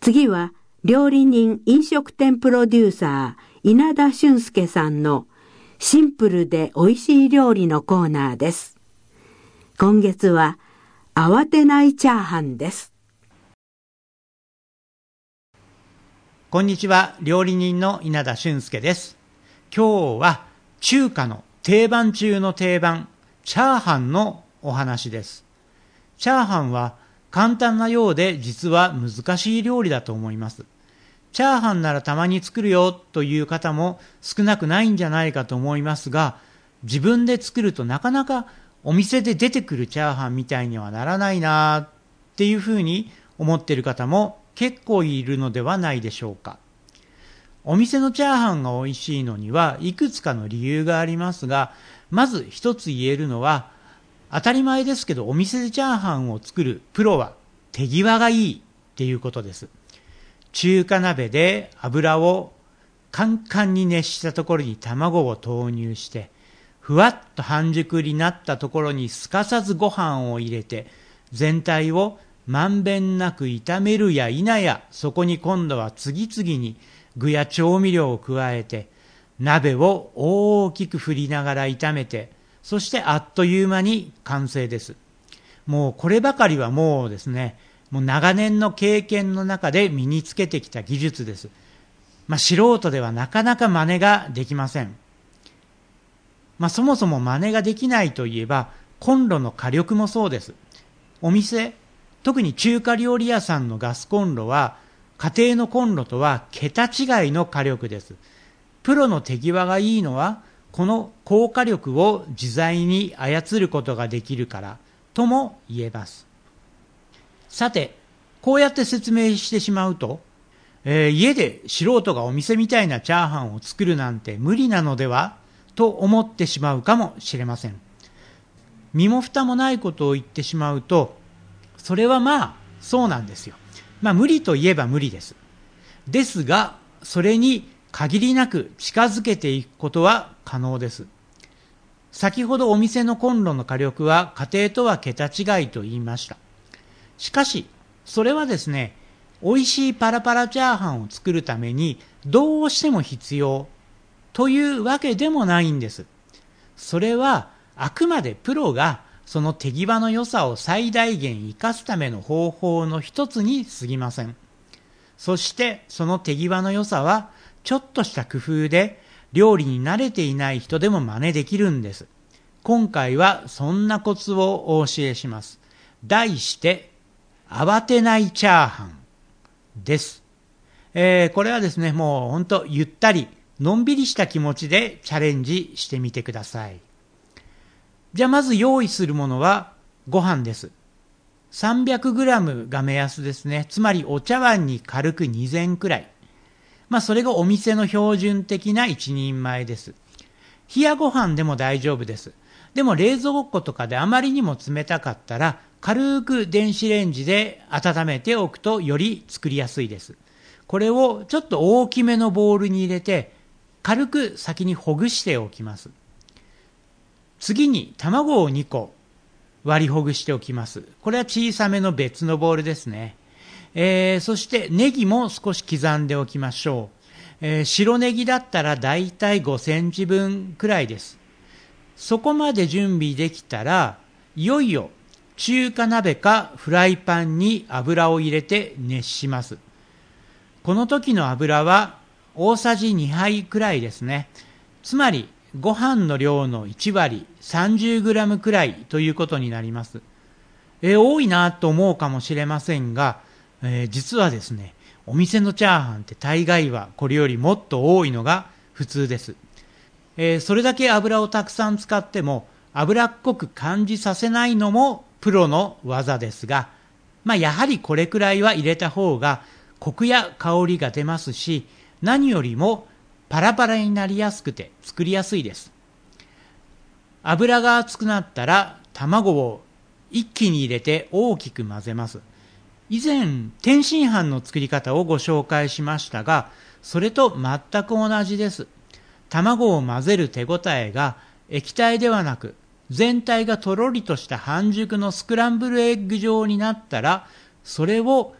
次は料理人飲食店プロデューサー稲田俊介さんのシンプルで美味しい料理のコーナーです。今月は慌てないチャーハンです。 こんにちは、料理人の稲田俊介です。今日は中華の定番中の定番、チャーハンのお話です。チャーハンは簡単なようで実は難しい料理だと思います。チャーハンならたまに作るよという方も少なくないんじゃないかと思いますが、自分で作るとなかなかお店で出てくるチャーハンみたいにはならないなっていうふうに思っている方も結構いるのではないでしょうか。お店のチャーハンが美味しいのにはいくつかの理由がありますが、まず一つ言えるのは、当たり前ですけどお店でチャーハンを作るプロは手際がいいっていうことです。中華鍋で油をカンカンに熱したところに卵を投入して、ふわっと半熟になったところにすかさずご飯を入れて、全体をまんべんなく炒めるや否や、そこに今度は次々に具や調味料を加えて、鍋を大きく振りながら炒めて、そしてあっという間に完成です。もうこればかりはもうですね、もう長年の経験の中で身につけてきた技術です。素人ではなかなか真似ができません。そもそも真似ができないといえば、コンロの火力もそうです。お店、特に中華料理屋さんのガスコンロは、家庭のコンロとは桁違いの火力です。プロの手際がいいのは、この高火力を自在に操ることができるからとも言えます。さて、こうやって説明してしまうと、家で素人がお店みたいなチャーハンを作るなんて無理なのではと思ってしまうかもしれません。身も蓋もないことを言ってしまうと、それはそうなんですよ。無理といえば無理です。ですが、それに限りなく近づけていくことは可能です。先ほどお店のコンロの火力は家庭とは桁違いと言いました。しかし、それはですね、美味しいパラパラチャーハンを作るためにどうしても必要というわけでもないんです。それはあくまでプロがその手際の良さを最大限生かすための方法の一つに過ぎません。そしてその手際の良さはちょっとした工夫で料理に慣れていない人でも真似できるんです。今回はそんなコツをお教えします。題して慌てないチャーハンです。これはですね、もうほんとゆったりのんびりした気持ちでチャレンジしてみてください。じゃあまず用意するものはご飯です。300g が目安ですね。つまりお茶碗に軽く2膳くらい。それがお店の標準的な一人前です。冷やご飯でも大丈夫です。でも冷蔵庫とかであまりにも冷たかったら、軽く電子レンジで温めておくとより作りやすいです。これをちょっと大きめのボウルに入れて、軽く先にほぐしておきます。次に卵を2個割りほぐしておきます。これは小さめの別のボウルですね。そしてネギも少し刻んでおきましょう。白ネギだったらだいたい5センチ分くらいです。そこまで準備できたら、いよいよ中華鍋かフライパンに油を入れて熱します。この時の油は大さじ2杯くらいですね。つまりご飯の量の1割 30g くらいということになります。多いなと思うかもしれませんが、実はですね、お店のチャーハンって大概はこれよりもっと多いのが普通です。それだけ油をたくさん使っても油っこく感じさせないのもプロの技ですが、やはりこれくらいは入れた方がコクや香りが出ますし、何よりもパラパラになりやすくて作りやすいです。油が熱くなったら卵を一気に入れて大きく混ぜます。以前天津飯の作り方をご紹介しましたが、それと全く同じです。卵を混ぜる手応えが液体ではなく、全体がとろりとした半熟のスクランブルエッグ状になったら、それを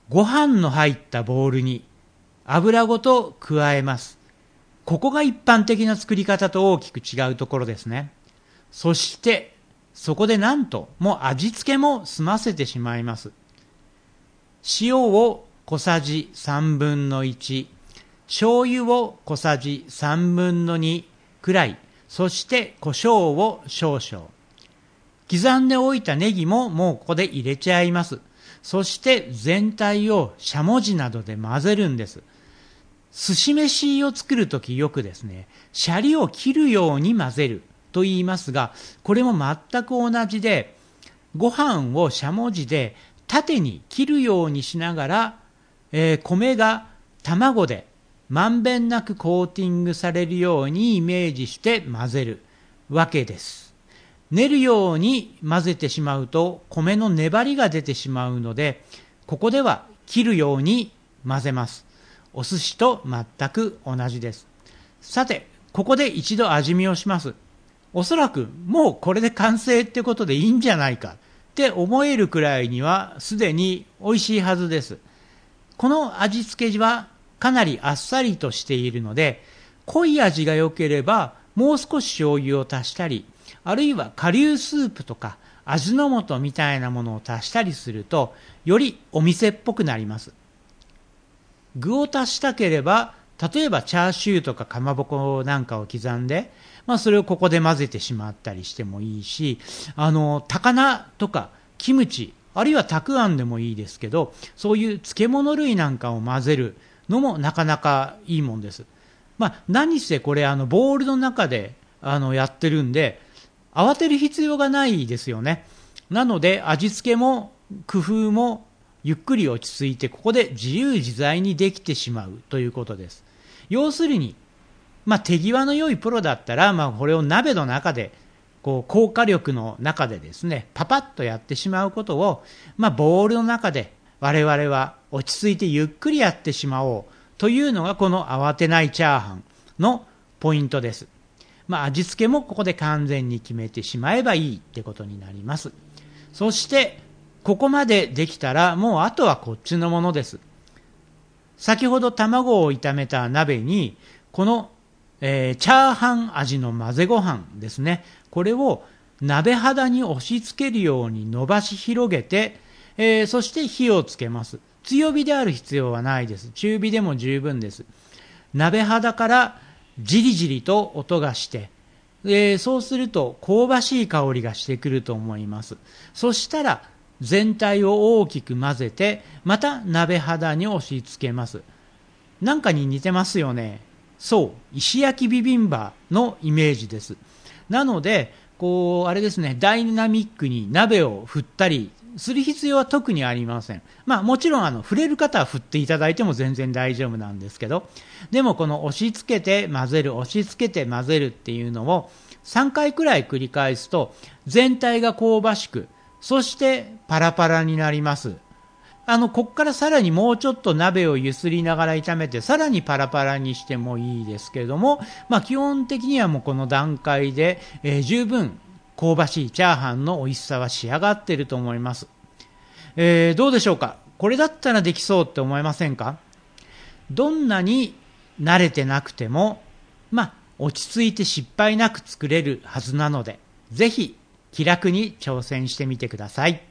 ご飯の入ったボウルに油ごと加えます。ここが一般的な作り方と大きく違うところですね。そしてそこでなんともう味付けも済ませてしまいます。塩を小さじ3分の1、醤油を小さじ3分の2くらい、そして胡椒を少々。刻んでおいたネギももうここで入れちゃいます。そして全体をしゃもじなどで混ぜるんです。寿司飯を作るときよくですね、シャリを切るように混ぜると言いますが、これも全く同じで、ご飯をしゃもじで縦に切るようにしながら、米が卵でまんべんなくコーティングされるようにイメージして混ぜるわけです。練るように混ぜてしまうと米の粘りが出てしまうので、ここでは切るように混ぜます。お寿司と全く同じです。さて、ここで一度味見をします。おそらくもうこれで完成ってことでいいんじゃないかって思えるくらいにはすでに美味しいはずです。この味付けはかなりあっさりとしているので、濃い味が良ければもう少し醤油を足したり、あるいは顆粒スープとか味の素みたいなものを足したりすると、よりお店っぽくなります。具を足したければ、例えばチャーシューとかかまぼこなんかを刻んで、それをここで混ぜてしまったりしてもいいし、高菜とかキムチ、あるいはたくあんでもいいですけど、そういう漬物類なんかを混ぜるのもなかなかいいもんです。何せこれボウルの中でやってるんで、慌てる必要がないですよね。なので味付けも工夫もゆっくり落ち着いて、ここで自由自在にできてしまうということです。要するに、手際の良いプロだったら、これを鍋の中で、高火力の中でですね、パパッとやってしまうことを、ボウルの中で我々は落ち着いてゆっくりやってしまおうというのがこの慌てないチャーハンのポイントです。味付けもここで完全に決めてしまえばいいってことになります。そしてここまでできたらもうあとはこっちのものです。先ほど卵を炒めた鍋にこの、チャーハン味の混ぜご飯ですね、これを鍋肌に押し付けるように伸ばし広げて、そして火をつけます。強火である必要はないです。中火でも十分です。鍋肌からじりじりと音がして、そうすると香ばしい香りがしてくると思います。そしたら全体を大きく混ぜて、また鍋肌に押し付けます。なんかに似てますよね。そう、石焼きビビンバのイメージです。なので、あれですね、ダイナミックに鍋を振ったりする必要は特にありません。もちろん触れる方は振っていただいても全然大丈夫なんですけど、でもこの押し付けて混ぜる、押し付けて混ぜるっていうのを3回くらい繰り返すと、全体が香ばしく、そしてパラパラになります。こっからさらにもうちょっと鍋をゆすりながら炒めて、さらにパラパラにしてもいいですけれども、基本的にはもうこの段階で、十分香ばしいチャーハンの美味しさは仕上がっていると思います。どうでしょうか。これだったらできそうって思いませんか。どんなに慣れてなくても、落ち着いて失敗なく作れるはずなので、ぜひ気楽に挑戦してみてください。